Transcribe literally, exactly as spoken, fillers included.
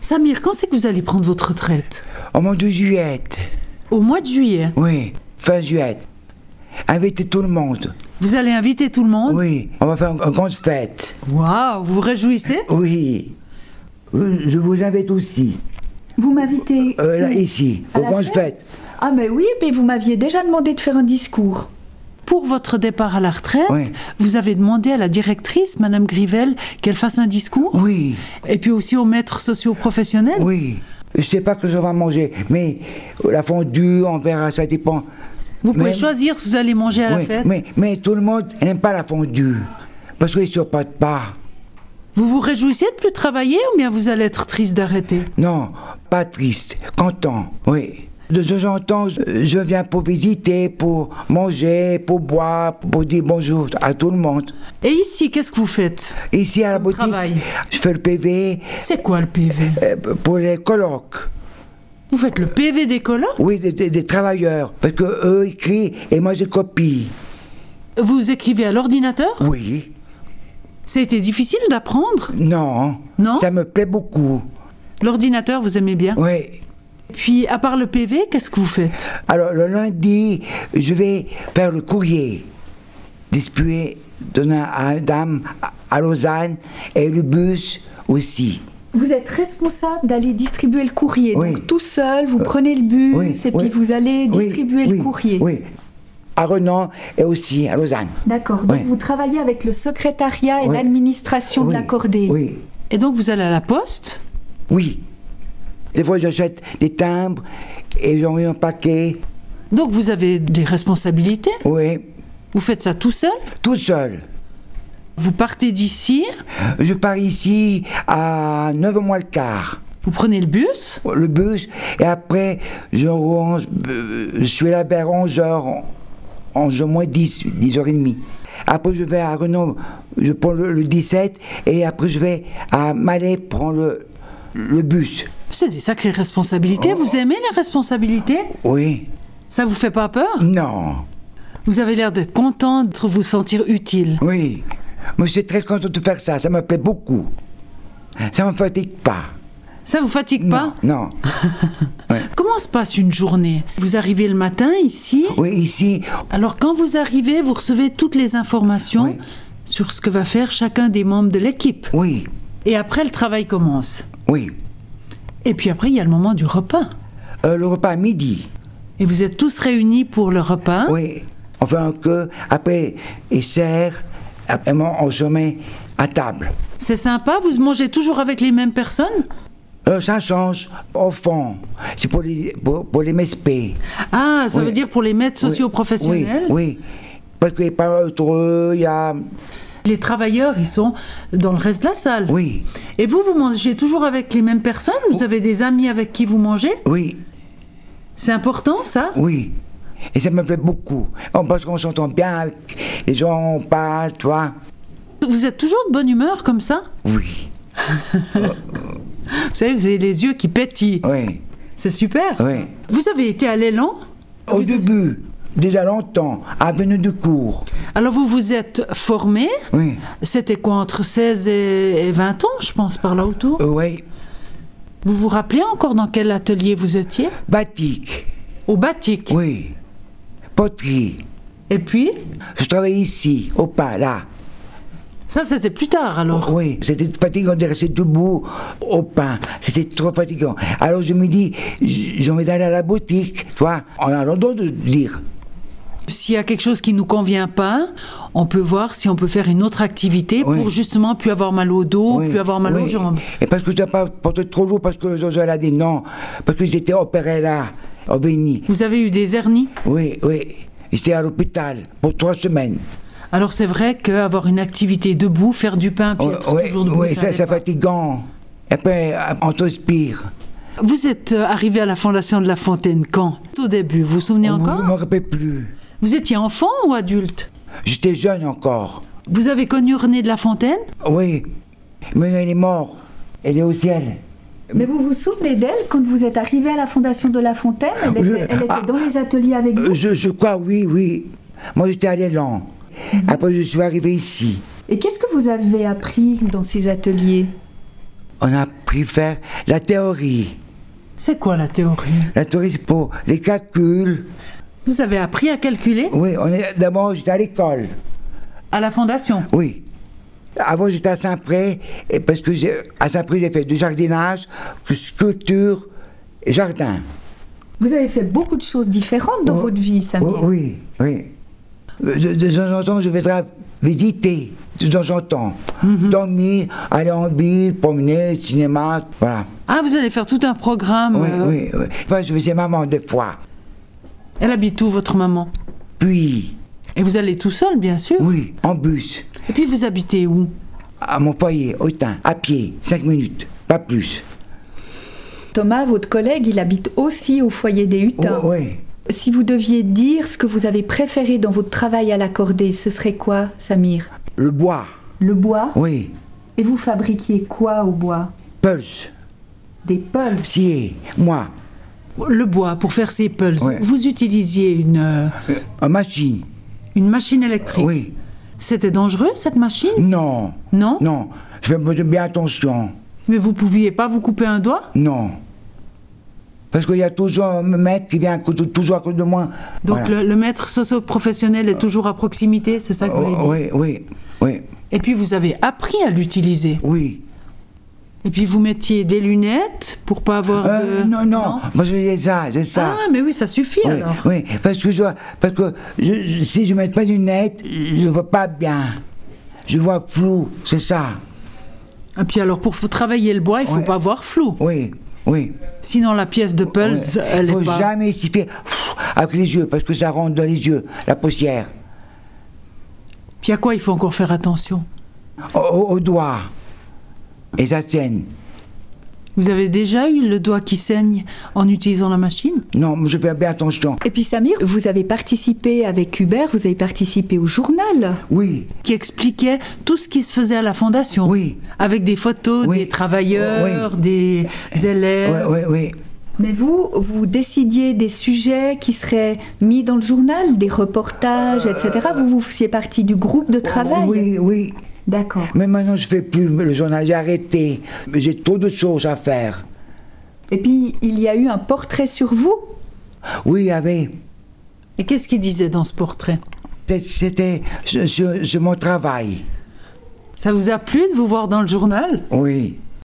Samir, quand c'est que vous allez prendre votre retraite? Au mois de juillet. Au mois de juillet? Oui, fin juillet. Invitez tout le monde. Vous allez inviter tout le monde? Oui, on va faire une grande fête. Waouh, vous vous réjouissez? Oui. Je vous invite aussi. Vous m'invitez euh, Là, ici, à aux la grandes fête? fêtes. Ah mais oui, mais vous m'aviez déjà demandé de faire un discours. Pour votre départ à la retraite, oui. vous avez demandé à la directrice, Madame Grivel, qu'elle fasse un discours? Oui. Et puis aussi aux maîtres socio-professionnels? Oui. Je ne sais pas que je vais manger, mais la fondue, on verra, ça dépend. Vous pouvez mais, choisir ce que vous allez manger à oui, la fête? Mais, mais tout le monde n'aime pas la fondue, parce qu'ils ne supportent pas. Vous vous réjouissez de plus travailler ou bien vous allez être triste d'arrêter? Non, pas triste, content, oui. De temps en temps, je viens pour visiter, pour manger, pour boire, pour dire bonjour à tout le monde. Et ici, qu'est-ce que vous faites? Ici, à la boutique, travail. je fais le P V. C'est quoi le P V? euh, Pour les colloques. Vous faites le P V des colloques? Oui, des, des, des travailleurs, parce qu'eux écrivent et moi je copie. Vous écrivez à l'ordinateur? Oui. Ça a été difficile d'apprendre? Non. Non? Ça me plaît beaucoup. L'ordinateur, vous aimez bien? Oui. Puis, à part le P V, qu'est-ce que vous faites? Alors, le lundi, je vais faire le courrier. Distribuer, donner à une dame à Lausanne et le bus aussi. Vous êtes responsable d'aller distribuer le courrier. Oui. Donc tout seul, vous prenez le bus oui, et oui, puis vous allez distribuer oui, le oui, courrier. Oui. À Renan et aussi à Lausanne. D'accord. Donc oui. vous travaillez avec le secrétariat et oui. l'administration oui. de l'accordé. Oui. Et donc vous allez à la poste? Oui. Des fois, j'achète des timbres et j'envoie un paquet. Donc vous avez des responsabilités? Oui. Vous faites ça tout seul? Tout seul. Vous partez d'ici? Je pars ici à neuf heures moins le quart. Vous prenez le bus? Le bus, et après, je, range, je suis là vers onze heures, onze heures moins dix, dix heures trente. Après, je vais à Renault, je prends le, le dix-sept, et après, je vais à Malais prendre le, le bus. C'est des sacrées responsabilités. Vous aimez les responsabilités? Oui. Ça vous fait pas peur? Non. Vous avez l'air d'être content, de vous sentir utile. Oui. Moi, je suis très content de faire ça. Ça me plaît beaucoup. Ça ne me fatigue pas. Ça vous fatigue pas? Non. non. Ouais. Comment se passe une journée? Vous arrivez le matin ici? Oui, ici. Alors quand vous arrivez, vous recevez toutes les informations oui. sur ce que va faire chacun des membres de l'équipe. Oui. Et après, le travail commence. Oui. Et puis après, il y a le moment du repas. Euh, le repas à midi. Et vous êtes tous réunis pour le repas? Oui. On fait un queue, après, il sert, après, on se met à table. C'est sympa? Vous mangez toujours avec les mêmes personnes? Euh, ça change au fond. C'est pour les, pour, pour les M S P. Ah, ça oui. veut dire pour les maîtres socio-professionnels? Oui, oui. Parce qu'il n'y a pas trop, il y a... Les travailleurs, ils sont dans le reste de la salle. Oui. Et vous, vous mangez toujours avec les mêmes personnes? Vous avez des amis avec qui vous mangez? Oui. C'est important, ça? Oui. Et ça me plaît beaucoup. Parce qu'on s'entend bien avec les gens, on parle, tu vois. Vous êtes toujours de bonne humeur comme ça? Oui. Vous savez, vous avez les yeux qui pétillent. Oui. C'est super. Oui. Vous avez été à l'élan? Au vous début, êtes... déjà longtemps, à Avenue du Cours. Alors vous vous êtes formé? Oui. C'était quoi, entre seize et vingt ans, je pense, par là autour? Euh, oui. Vous vous rappelez encore dans quel atelier vous étiez? Batik. Au Batik? Oui. Poterie. Et puis? Je travaillais ici, au pas, là. Ça, c'était plus tard, alors? Oui, c'était fatigant de rester debout au pain. C'était trop fatigant. Alors je me dis, j'ai envie d'aller à la boutique, tu vois, en allant de dire. S'il y a quelque chose qui ne nous convient pas, on peut voir si on peut faire une autre activité oui. pour justement plus avoir mal au dos, oui. plus avoir mal oui. aux jambes. Et parce que je n'ai pas porté trop lourd, parce que Jojo a dit non, parce que j'étais opéré là, au Béni. Vous avez eu des hernies? Oui, oui. J'étais à l'hôpital pour trois semaines. Alors c'est vrai qu'avoir une activité debout, faire du pain, puis être oui, toujours debout, oui, ça c'est fatigant. Et puis, on transpire. Vous êtes arrivé à la Fondation de La Fontaine quand? Au début, vous vous souvenez oh, encore? Je ne me rappelle plus. Vous étiez enfant ou adulte? J'étais jeune encore. Vous avez connu René de La Fontaine? Oui, mais elle est morte. Elle est au ciel. Mais vous vous souvenez d'elle quand vous êtes arrivé à la Fondation de La Fontaine? Elle était, elle était ah, dans les ateliers avec vous? je, je crois, oui, oui. Moi, j'étais à l'élan. Mm-hmm. Après, je suis arrivé ici. Et qu'est-ce que vous avez appris dans ces ateliers? On a appris appris à faire la théorie. C'est quoi la théorie? La théorie, c'est pour les calculs. Vous avez appris à calculer? Oui, on est, d'abord, j'étais à l'école. À la fondation? Oui. Avant, j'étais à Saint-Pré, et parce que j'ai, à Saint-Pré, j'ai fait du jardinage, sculpture et jardin. Vous avez fait beaucoup de choses différentes dans Oh, votre vie, Samir. Oui, oui. De, de temps en temps, je vais visiter, de temps en temps. Mm-hmm. Dormir, aller en ville, promener, cinéma, voilà. Ah, vous allez faire tout un programme. Oui, euh... oui, oui. Enfin, je faisais maman des fois. Elle habite où, votre maman? Puis... Et vous allez tout seul, bien sûr? Oui, en bus. Et puis vous habitez où? À mon foyer, au Tain, à pied, cinq minutes, pas plus. Thomas, votre collègue, il habite aussi au foyer des Hutins. Oh, oui. Si vous deviez dire ce que vous avez préféré dans votre travail à l'accordé, ce serait quoi, Samir? Le bois. Le bois? Oui. Et vous fabriquiez quoi au bois? Pulse. Des pulses? Scier, moi. Le bois, pour faire ces pulses, Ouais. vous utilisiez une, euh, Euh, une machine. une machine électrique. Oui. C'était dangereux, cette machine? Non. Non? Non. Je fais bien attention. Mais vous pouviez pas vous couper un doigt? Non. Parce qu'il y a toujours un maître qui vient à côté- toujours à côté de moi. Donc Voilà. le, le maître socio-professionnel est toujours à proximité, c'est ça que vous voulez dire? Oui, oui, oui, Et puis vous avez appris à l'utiliser. oui. Et puis vous mettiez des lunettes pour pas avoir Euh, de... non, non, moi j'ai ça, j'ai ça. Ah, mais oui, ça suffit oui, alors. oui, parce que, je, parce que je, je- si je ne mets pas de lunettes, je ne vois pas bien. Je vois flou, c'est ça. Et puis alors pour f- travailler le bois, il faut Ouais. pas voir flou. Oui, oui. Sinon la pièce de pulse, Ouais. elle Il ne est faut pas... jamais s'y faire avec les yeux, parce que ça rentre dans les yeux, la poussière. Puis à quoi il faut encore faire attention? Au, au- au doigt. Et ça saigne. Vous avez déjà eu le doigt qui saigne en utilisant la machine? Non, mais je fais bien attention. Et puis Samir, vous avez participé avec Hubert, vous avez participé au journal. Oui, Qui expliquait tout ce qui se faisait à la fondation. oui, Avec des photos Oui. des travailleurs, Oui. des élèves. oui, oui, oui. Mais vous, vous décidiez des sujets qui seraient mis dans le journal, des reportages, et cetera. Vous, vous faisiez partie du groupe de travail. Oui, oui. D'accord. Mais maintenant, je ne fais plus le journal, j'ai arrêté. Mais j'ai trop de choses à faire. Et puis, il y a eu un portrait sur vous. Oui, il y avait. Et qu'est-ce qu'il disait dans ce portrait? C'était sur, sur- sur mon travail. Ça vous a plu de vous voir dans le journal? Oui.